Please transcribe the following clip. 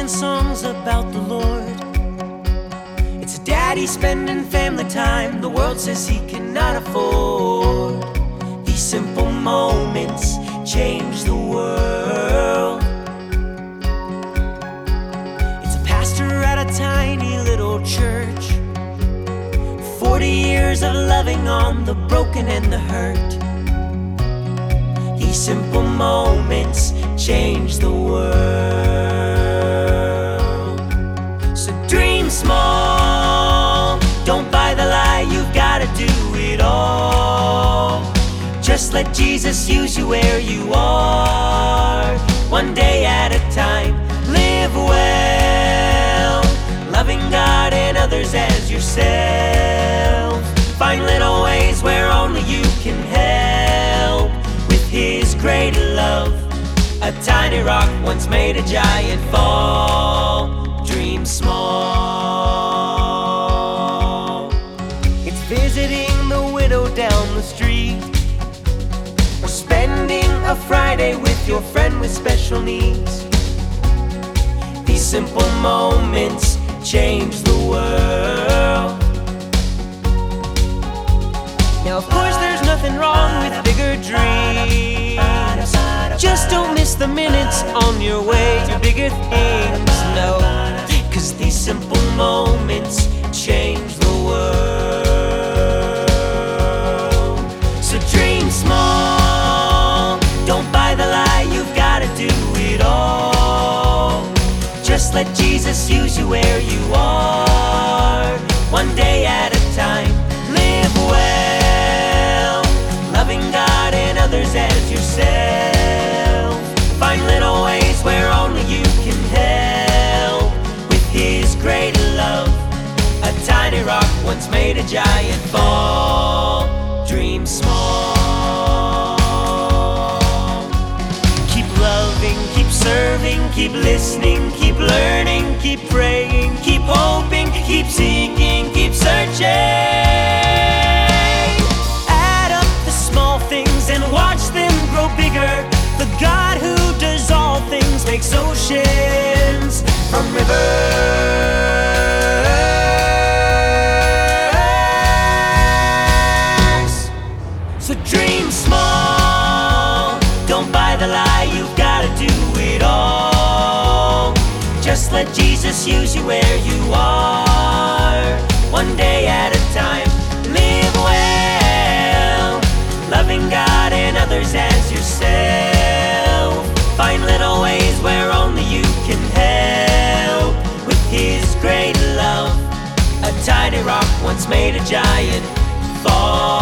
singing songs about the Lord. It's a daddy spending family time the world says he cannot afford. These simple moments change the world. It's a pastor at a tiny little church, 40 years of loving on the broken and the hurt. These simple moments change the world. So dream small, don't buy the lie, you've gotta do it all. Just let Jesus use you where you are, one day at a time. Live well, loving God and others as yourself. Find little ways where only you can help. With His great love, a tiny rock once made a giant fall. Dream small. It's visiting the widow down the street, or spending a Friday with your friend with special needs. These simple moments change the world. Now of course there's nothing wrong with bigger dreams, just don't miss the minutes on your way to bigger things. No, 'cause these simple moments change the world. So dream small, don't buy the lie, you've gotta do it all. Just let Jesus use you where you are, one day at a time. Live well, loving God and others as yourself. Find little ways where only you can help. With His great love, a tiny rock once made a giant fall. Dream small. Keep loving, keep serving, keep listening, keep learning, keep praying, keep hoping, keep seeking, keep searching. Add up the small things and watch them grow bigger. The God who does all things makes oceans from rivers. So dream small, don't buy the lie, you've gotta do it all. Just let Jesus use you where you are, one day at a time. Live well, loving God and others as yourself. Find little ways where only you can help. With His great love, a tiny rock once made a giant fall.